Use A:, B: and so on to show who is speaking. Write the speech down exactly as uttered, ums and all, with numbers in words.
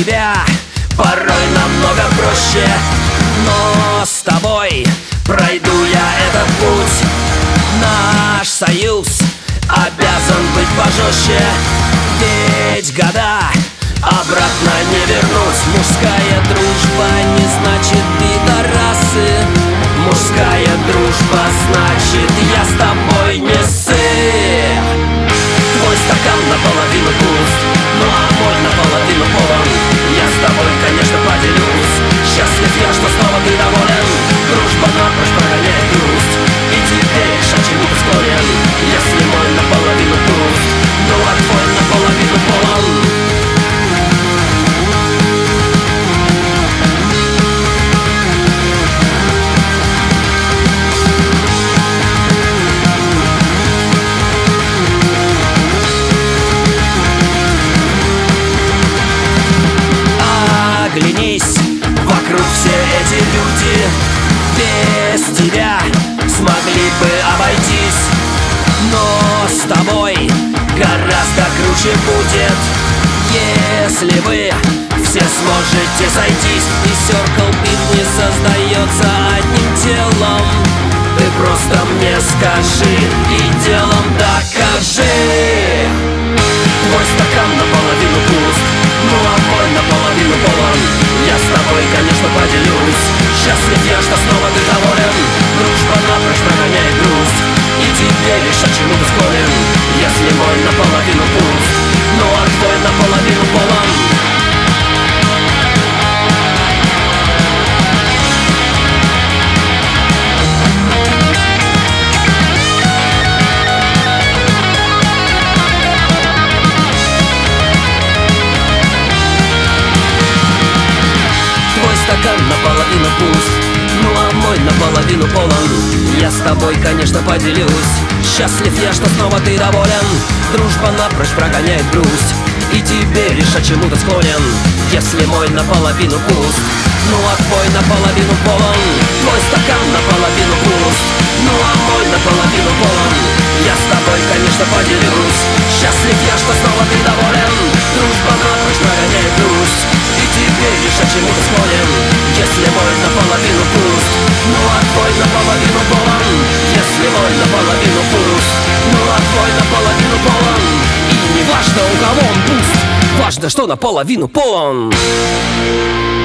A: тебя порой намного проще, но с тобой пройду я этот путь. Наш союз обязан быть пожестче, ведь года обратно не вернуть. Мужская дружба не значит пидорасы, мужская дружба значит я с тобой не сыр. Твой стакан наполовину пуст, ну а мой наполовину полон. Я с тобой, конечно, поделюсь. Счастлив я, что снова ты доволен. Дружба напрочь прогоняет грусть, и тебе решать, чему ты склонен. Если мой наполовину пуст, ну а твой наполовину полон. Оглянись, вокруг все эти люди без тебя смогли бы обойтись, но с тобой гораздо круче будет, если вы все сможете сойтись. И Circle Pit не создается одним телом. Ты просто мне скажи и делом докажи. Твой стакан наполовину пуст, ну а мой наполовину полон. Я с тобой, конечно, поделюсь. Счастлив я, что снова ты доволен. Дружба напрочь прогоняет грусть, и тебе решать, чему ты склонен. Если мой наполовину пуст, ну а твой наполовину полон. Стакан наполовину пуст, ну а мой наполовину полон. Я с тобой, конечно, поделюсь. Счастлив я, что снова ты доволен. Дружба напрочь прогоняет грусть, и тебе решать, чему ты склонен. Если мой наполовину пуст, ну а твой наполовину полон. Твой стакан наполовину пуст, ну а мой наполовину полон. Я с тобой, конечно, поделюсь. Счастлив я, что снова ты доволен. Дружба напрочь прогоняет грусть, и тебе решать, чему ты склонен. Если мой наполовину пуст, ну а твой наполовину полон. Если мой наполовину пуст, ну а твой наполовину полон. И не важно, у кого он пуст, важно, что наполовину полон.